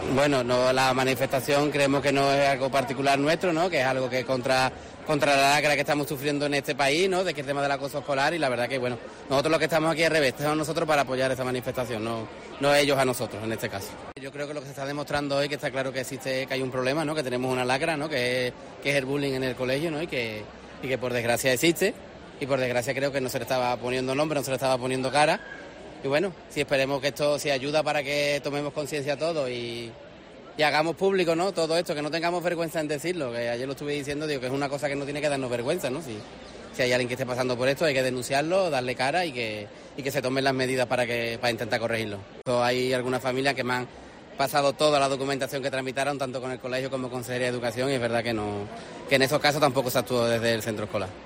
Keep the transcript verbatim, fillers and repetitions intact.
Bueno, no, la manifestación creemos que no es algo particular nuestro, ¿no? Que es algo que contra contra la lacra que estamos sufriendo en este país, ¿no? De que el tema del acoso escolar, y la verdad que, bueno, nosotros los que estamos aquí al revés, estamos nosotros para apoyar esa manifestación, no, no ellos a nosotros en este caso. Yo creo que lo que se está demostrando hoy, que está claro que existe, que hay un problema, ¿no? Que tenemos una lacra, ¿no? Que es, que es el bullying en el colegio, ¿no? Y que, y que por desgracia existe, y por desgracia creo que no se le estaba poniendo nombre, no se le estaba poniendo cara. Y bueno, si esperemos que esto se ayuda para que tomemos conciencia todos y, y hagamos público, ¿no? Todo esto, que no tengamos vergüenza en decirlo, que ayer lo estuve diciendo, digo que es una cosa que no tiene que darnos vergüenza, ¿no? Si, si hay alguien que esté pasando por esto, hay que denunciarlo, darle cara y que, y que se tomen las medidas para que para intentar corregirlo. Hay algunas familias que me han pasado toda la documentación que tramitaron, tanto con el colegio como con Consejería de Educación, y es verdad que no, que en esos casos tampoco se actuó desde el centro escolar.